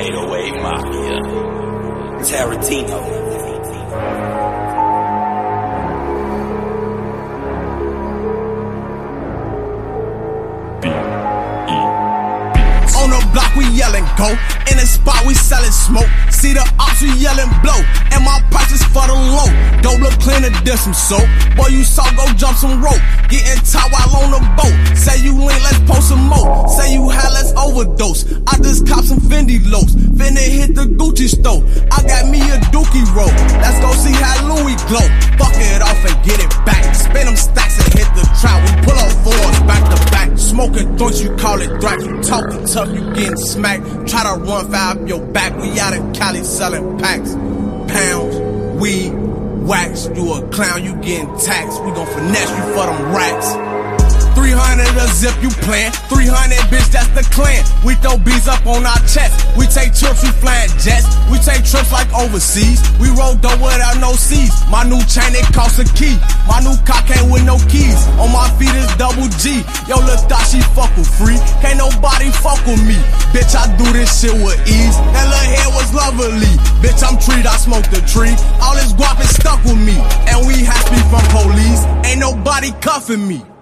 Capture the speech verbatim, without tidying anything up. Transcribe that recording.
eight oh eight Mafia. Tarantino. On the block we yellin' go, in the spot we sellin' smoke. See the ops we yellin' blow, and my prices for the low. Dope look clean to dish some soap. Boy you saw go jump some rope, getting tight while on the boat. Say you lean, let's post some more. Say you high, let's overdose. I just cop some Fendi lows, finna hit the Gucci store. I got me a dookie roll, let's go see how Louis glow. Fuck it off and get it back, spin them stacks and hit the trap. We pull up fours back to back, smoking joints you call it thrack. You talking tough, you getting smacked. Try to run five your back. We out in Cali selling packs, pounds, weed, wax. You a clown, you getting taxed. We gon' finesse you for them racks. three hundred a zip, you playin'. three hundred, bitch, that's the clan. We throw bees up on our chest. We take trips, we flying jets. We take trips like overseas. We roll dope without no C's. My new chain, it costs a key. My new car came with no keys. On my feet is double G. Yo, look, thought she fuck with free. Can't nobody fuck with me. Bitch, I do this shit with ease. That little hair was lovely. Bitch, I'm treed, I smoked the tree. All this guap is stuck with me. And we happy from police. Ain't nobody cuffing me.